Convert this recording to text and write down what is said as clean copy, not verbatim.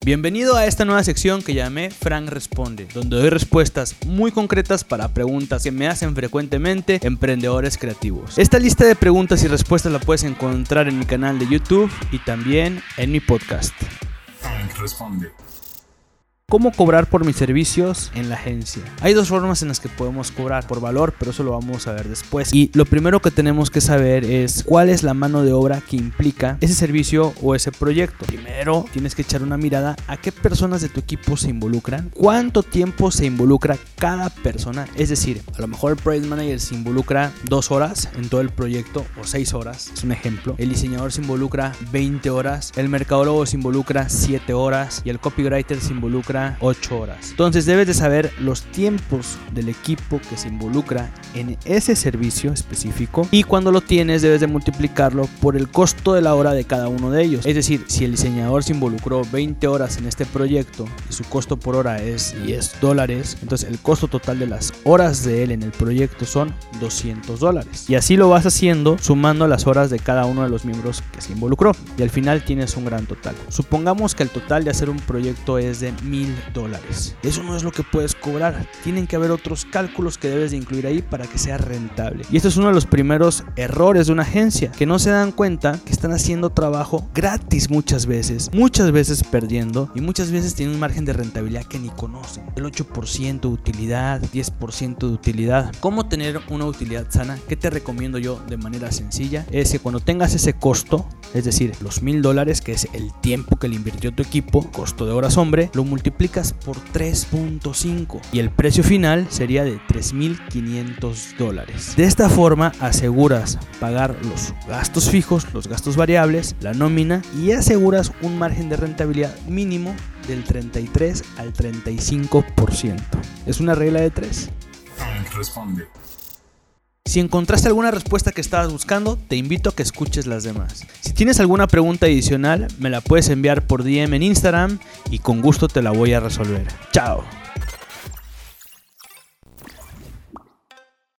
Bienvenido a esta nueva sección que llamé Frank Responde, donde doy respuestas muy concretas para preguntas que me hacen frecuentemente emprendedores creativos. Esta lista de preguntas y respuestas la puedes encontrar en mi canal de YouTube y también en mi podcast. Frank Responde. ¿Cómo cobrar por mis servicios en la agencia? Hay dos formas en las que podemos cobrar: por valor, pero eso lo vamos a ver después. Y lo primero que tenemos que saber es cuál es la mano de obra que implica ese servicio o ese proyecto. Primero tienes que echar una mirada a qué personas de tu equipo se involucran, cuánto tiempo se involucra cada persona. Es decir, a lo mejor el Project Manager se involucra 2 horas en todo el proyecto o 6 horas, es un ejemplo. El diseñador se involucra 20 horas, el mercadólogo se involucra 7 horas y el copywriter se involucra 8 horas. Entonces debes de saber los tiempos del equipo que se involucra en ese servicio específico, y cuando lo tienes debes de multiplicarlo por el costo de la hora de cada uno de ellos. Es decir, si el diseñador se involucró 20 horas en este proyecto y su costo por hora es $10, entonces el costo total de las horas de él en el proyecto son $200. Y así lo vas haciendo sumando las horas de cada uno de los miembros que se involucró, y al final tienes un gran total. Supongamos que el total de hacer un proyecto es de $1,000. Eso no es lo que puedes cobrar. Tienen que haber otros cálculos que debes de incluir ahí para que sea rentable. Y esto es uno de los primeros errores de una agencia, que no se dan cuenta que están haciendo trabajo gratis muchas veces perdiendo, y muchas veces tienen un margen de rentabilidad que ni conocen. El 8% de utilidad, 10% de utilidad. ¿Cómo tener una utilidad sana? ¿Qué te recomiendo yo de manera sencilla? Es que cuando tengas ese costo, es decir, los $1,000, que es el tiempo que le invirtió tu equipo, costo de horas hombre, lo multiplicas por 3.5 y el precio final sería de $3,500. De esta forma aseguras pagar los gastos fijos, los gastos variables, la nómina, y aseguras un margen de rentabilidad mínimo del 33 al 35%. Es una regla de 3. Frank Responde. Si encontraste alguna respuesta que estabas buscando, te invito a que escuches las demás. Si tienes alguna pregunta adicional, me la puedes enviar por DM en Instagram y con gusto te la voy a resolver. ¡Chao!